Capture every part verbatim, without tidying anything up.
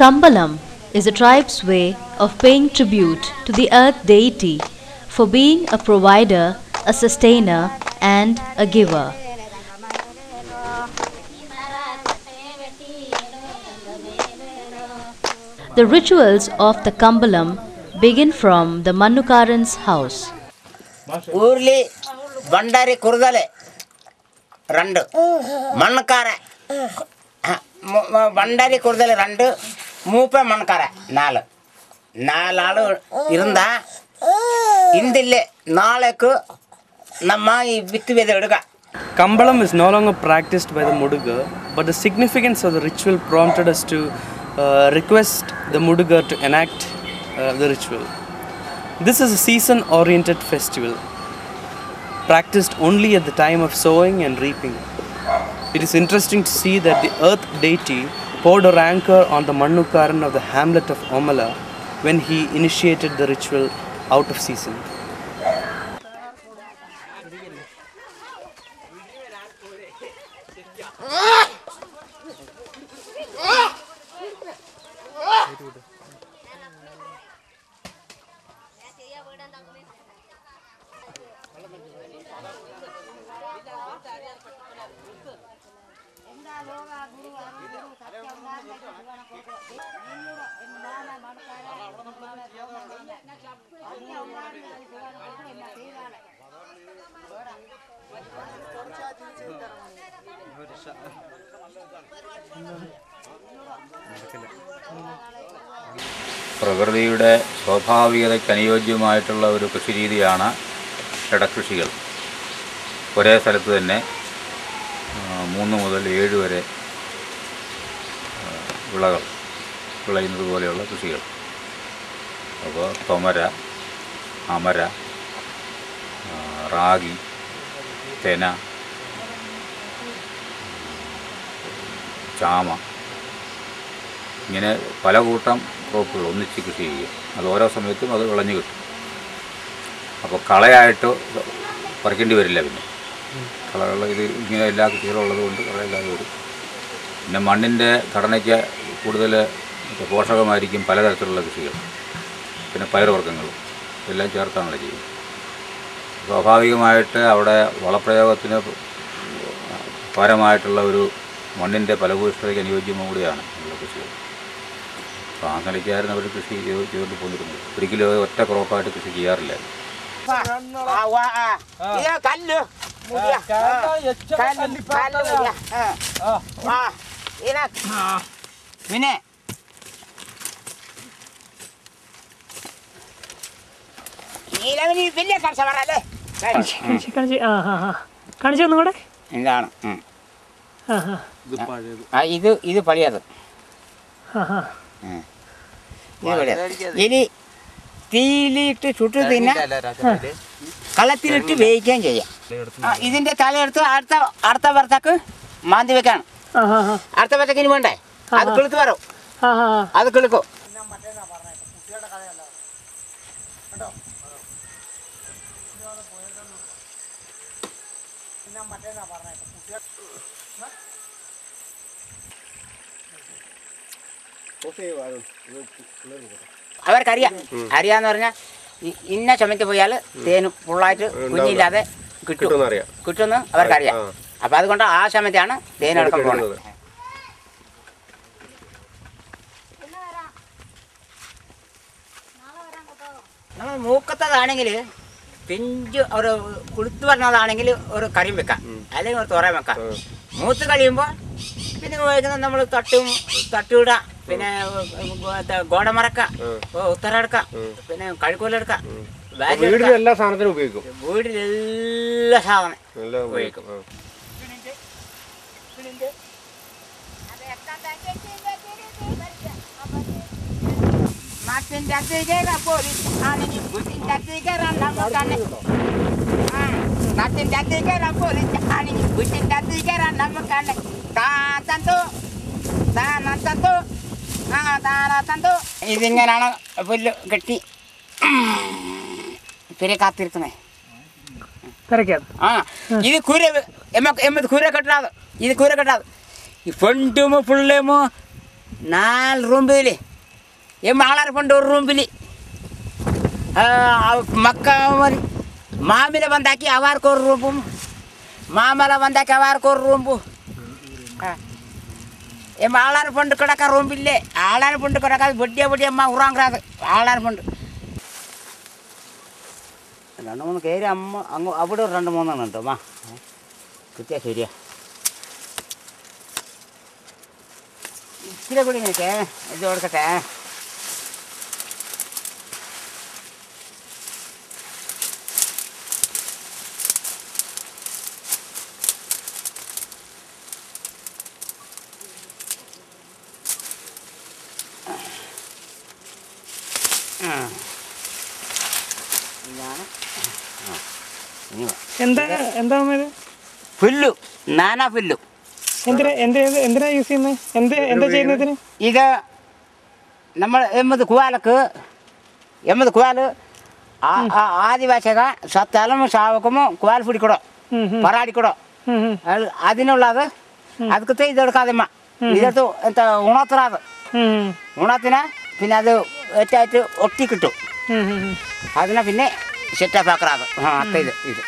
Kambalam is a tribe's way of paying tribute to the earth deity for being a provider, a sustainer, and a giver. The rituals of the Kambalam begin from the Mannukaran's house. Urli Bandari Kurdale Randu Mannukara Bandari Kurdale Randu Mupa Mannukara Nala Nalalu Irunda Indile Nalaku Namai Vittu. Kambalam is no longer practiced by the Muduga, but the significance of the ritual prompted us to uh, request the Muduga to enact uh, the ritual. This is a season-oriented festival, practiced only at the time of sowing and reaping. It is interesting to see that the earth deity poured her anchor on the Mannukaran of the hamlet of Omala when he initiated the ritual out of season. പ്രകൃതിയുടെ സ്വാഭാവികതയ്ക്ക് അനുയോജ്യമായിട്ടുള്ള ഒരു കൃഷിരീതിയാണ് ഇടകൃഷികൾ. ഒരേ സ്ഥലത്ത് തന്നെ മൂന്ന് മുതൽ ഏഴ് വരെ വിളകൾ വിളയുന്നത് പോലെയുള്ള കൃഷികൾ. അപ്പോൾ തൊമര, അമര, റാഗി, തെന, ചാമ, ഇങ്ങനെ പല കൂട്ടം ക്രോപ്പുകൾ ഒന്നിച്ച് കൃഷി ചെയ്യുക. അത് ഓരോ സമയത്തും അത് വിളഞ്ഞു കിട്ടും. അപ്പോൾ കളയായിട്ട് പറിക്കേണ്ടി വരില്ല. പിന്നെ കളകൾ ഇത് ഇങ്ങനെ എല്ലാ കൃഷികളും ഉള്ളതുകൊണ്ട് കളയില്ലാതെ വരും. പിന്നെ മണ്ണിൻ്റെ ഘടനയ്ക്ക് കൂടുതൽ പോഷകമായിരിക്കും പലതരത്തിലുള്ള കൃഷികൾ. പിന്നെ പയറുവർഗ്ഗങ്ങളും ഇതെല്ലാം ചേർത്താണല്ലോ ചെയ്യുന്നത്. സ്വാഭാവികമായിട്ട് അവിടെ വളപ്രയോഗത്തിന് പരമായിട്ടുള്ള ഒരു മണ്ണിൻ്റെ ഫലഭൂയിഷ്ഠതയ്ക്ക് അനുയോജ്യവും കൂടിയാണ് ഉള്ള കൃഷികൾ. അപ്പോൾ ആ നിലയ്ക്കായിരുന്നു അവർ കൃഷി ചെയ്തുകൊണ്ട് പോന്നിരുന്നത്. ഒരിക്കലും ഒറ്റ ക്രോപ്പായിട്ട് കൃഷി ചെയ്യാറില്ല. പിന്നെ വലിയ കർഷകരല്ലേ കാണിച്ചു ഒന്നുകൂടെ. എന്താണ് ഇത് ഇത് പഴയത്. ഇനി തീയിലിട്ട് ചുട്ട് തിന്നാ കളത്തിലിട്ട് വേവിക്കുകയും ചെയ്യാം. ഇതിന്റെ തലയെടുത്ത് അടുത്ത അടുത്ത ഭർത്താക്ക് മാന്തി വെക്കാണ്. അടുത്ത ഭർത്താക്ക് ഇനി വേണ്ടേ? അത് കിളുത്ത് വരും. അത് കിളുക്കും. അവർക്കറിയാം. അറിയാന്ന് പറഞ്ഞാൽ ഇന്ന ചുമത്ത് പോയാൽ തേന് ഫുള്ളായിട്ട് കുഞ്ഞില്ലാതെ കിട്ടും കിട്ടുമെന്ന് അവർക്കറിയാം. അപ്പം അതുകൊണ്ട് ആ സമയത്താണ് തേനടക്കം പോകുന്നത്. നമ്മൾ മൂക്കത്തതാണെങ്കിൽ പിഞ്ച് ഒരു കുളുത്ത് പറഞ്ഞതാണെങ്കിൽ ഒരു കറിയും വെക്കാം, അല്ലെങ്കിൽ ഒരു തോറയും വെക്കാം. മൂത്ത് കഴിയുമ്പോൾ പിന്നെ ഉപയോഗിക്കുന്നത് നമ്മൾ തട്ടും തട്ടുവിട, പിന്നെ ഗോടമറക്ക, ഉത്തരടക്ക, പിന്നെ കഴുക്കൂലെടുക്കാം. വീട്ടിലെല്ലാ സാധനത്തിനും ഉപയോഗിക്കും. വീട്ടിലെല്ലാ സാധനം ഉപയോഗിക്കും. നാട്ടിൻ്റെ അധികര പോലീസ് ആണെങ്കിൽ വീട്ടിൻ്റെ അധികരം നമുക്കാണ്. നാട്ടിൻ്റെ അധികര പോലീസ് ആണെങ്കിൽ വീട്ടിൻ്റെ അധികരം നമുക്കാണ്. താത്തോ താനത്തോ ആ താനത്തോ ഇതിങ്ങനാണ് പുല്ല് കെട്ടി പിന്നെ കാത്തിരിക്കുന്നത്. ആ ഇത് കൂര എമ്മത് കൂര കെട്ടാതെ ഇത് കൂര കെട്ടാതെ ഈ ഫ്രണ്ടും ഫുള്ളേമോ നാല് റൂമിൽ ഈ മാളാരെ കൊണ്ട് ഒരു റൂമിൽ മക്ക മാമില ಬಂದಾಕಿ അവർക്ക് ഒരു റൂമും മാമല ಬಂದಾಕಿ അവർക്ക് ഒരു റൂമും ഈ ആളാരെ കൊണ്ട് കിടക്കാൻ റൂമില്ലേ ആളാരെ കൊണ്ട് കിടക്കാതെ വെടിയ വെടിയമ്മ ഉറാങ്കാത് ആളാരെ കൊണ്ട് രണ്ട് മൂന്ന് കയറി അമ്മ അങ്ങ് അവിടെ ഒരു രണ്ട് മൂന്നെണ്ണം ഉണ്ട് അമ്മ കിട്ടിയാ ശരിയാ ഇച്ചിരി കൂടി നിൽക്കേ ഇത് കൊടുക്കട്ടെ എന്താ എന്താ പുല്ലു നാനാ പുല്ലു എന്തിനാ എന്ത് എന്തിനാ യൂസ് ചെയ്യുന്നത് എന്ത് എന്താ ചെയ്യുന്നതിന് ഇത് നമ്മൾ എമ്മത് കുവാലക്ക് എമ്മത് കുവാല് ആദിവാസിക സത്തലമ സാവക്കമോ കുവാൽ പിടിക്കടോ പറാടിക്കടോ അതിനുള്ളത് ಅದಕ್ಕೆ ഇതെടുക്കാതെമ്മ ഇതെടുത്ത് എന്താ ഉണത്തറാത് ഉണത്തിന് പിന്നെ അത് ഏറ്റമായിട്ട് ഒട്ടി കിട്ടും അതിനെ പിന്നെ സെറ്റപ്പ് ആക്കറാത് ആ അത്ത ഇത് ഇത്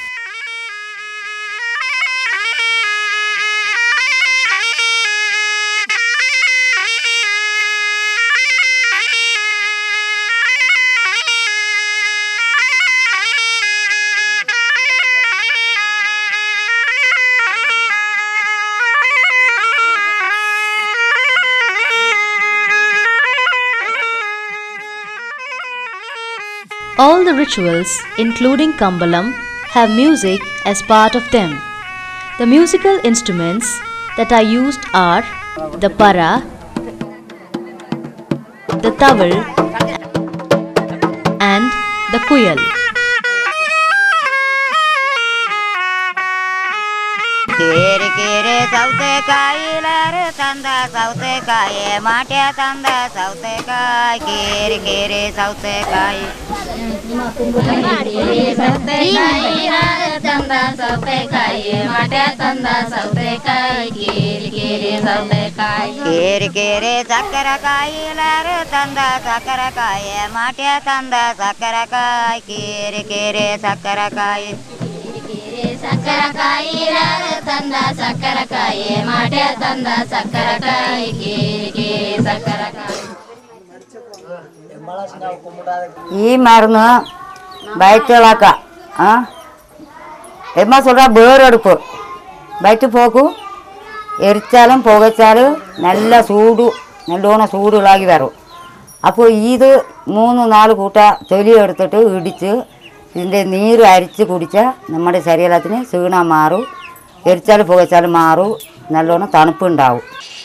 All the rituals, including Kambalam, have music as part of them. The musical instruments that are used are the para, the tawal, and the kuyal. Kiri kiri saute kai lar tanda saute kai matya tanda saute kai kiri kiri saute kai kiri saute kai lar tanda saute kai matya tanda saute kai kiri kiri saute kai kiri kiri sakara kai lar tanda sakara kai matya tanda sakara kai kiri kiri sakara kai ಸಕ್ಕರಕಾಯಿ ತಂದ ಸಕ್ಕರಕಾಯಿ ಮಾಟೆ ತಂದ ಸಕ್ಕರಕಾಯಿ ಕೀರಿ ಕೀರಿ ಸಕ್ಕರಕಾಯಿ ഈ മരുന്ന് വയറ്റിളക്ക ആ Emma சொல்ற വേറെടുപ്പ് വയറ്റ് പോക്കും എരിച്ചാലും പുകച്ചാലും നല്ല ചൂട് നല്ലോണം ചൂടുകളാക്കി വരും അപ്പോൾ ഇത് മൂന്ന് നാല് കൂട്ട തൊലി എടുത്തിട്ട് ഇടിച്ച് ഇതിൻ്റെ നീര് അരിച്ച് കുടിച്ചാൽ നമ്മുടെ ശരീരത്തിന് ക്ഷീണം മാറും എരിച്ചാൽ പുകച്ചാൽ മാറും നല്ലോണം തണുപ്പുണ്ടാവും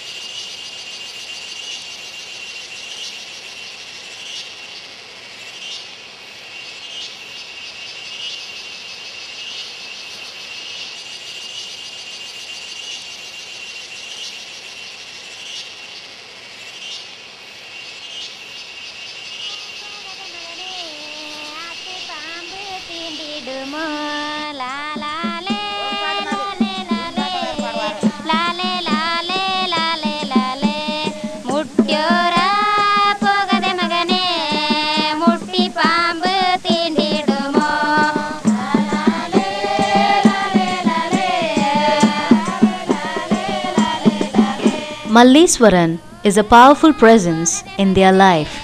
Malleeswaran is a powerful presence in their life.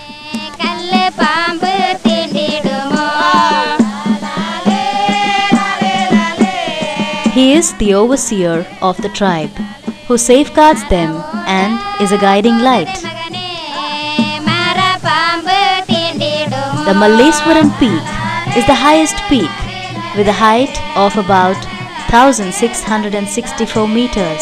He is the overseer of the tribe, who safeguards them and is a guiding light. The Malleeswaran peak is the highest peak with a height of about one thousand six hundred sixty-four meters.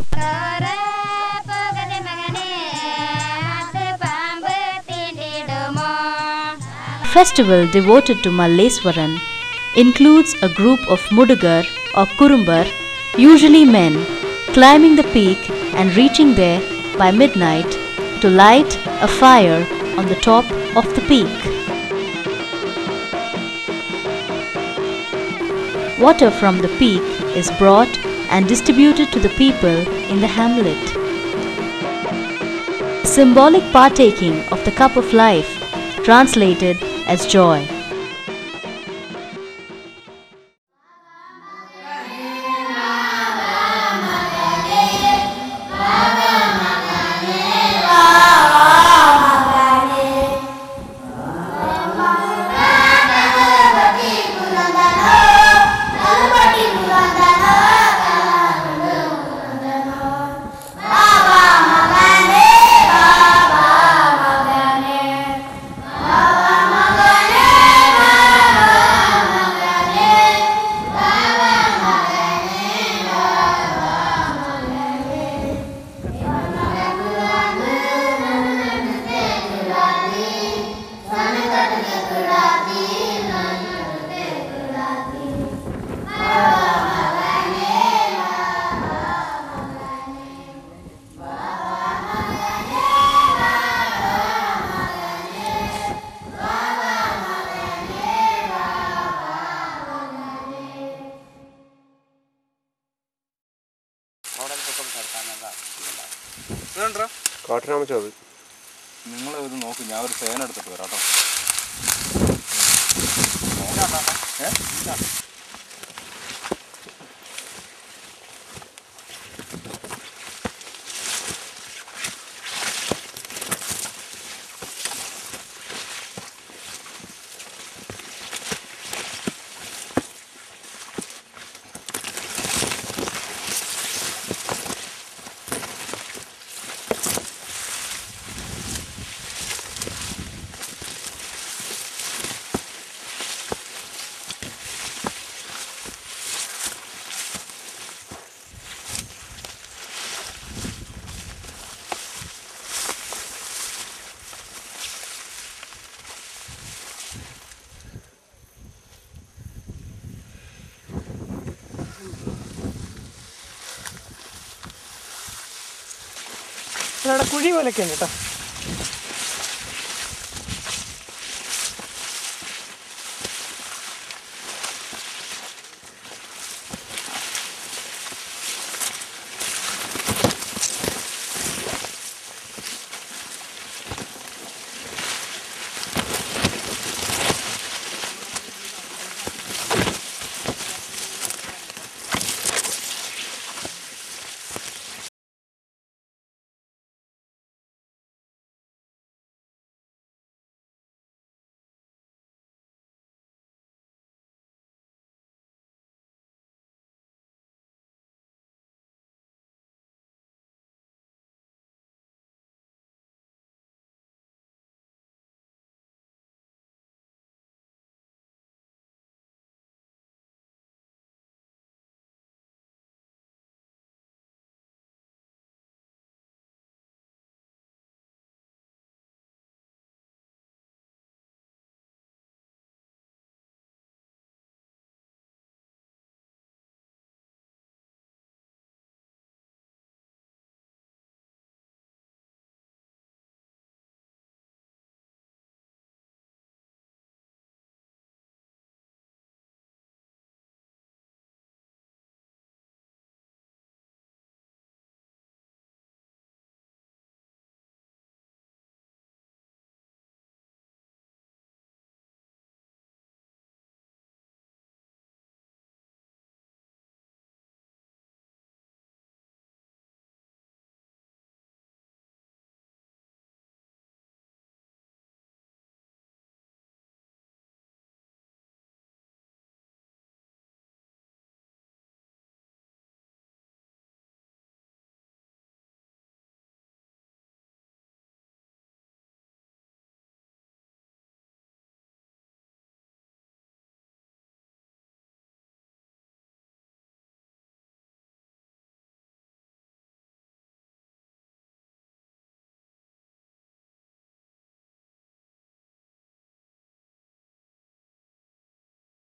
Festival devoted to Malleeswaran includes a group of Mudugar or Kurumbar, usually men, climbing the peak and reaching there by midnight to light a fire on the top of the peak. Water from the peak is brought and distributed to the people in the hamlet. symbolic partaking of the cup of life, translated as joy. കാട്ടിനാമ ചോദി നിങ്ങൾ ഇത് നോക്ക്, ഞാൻ ഒരു fan എടുത്തിട്ട് വരാം കേട്ടോ. അവിടെ കുഴി പോലൊക്കെ ഉണ്ട് കേട്ടോ.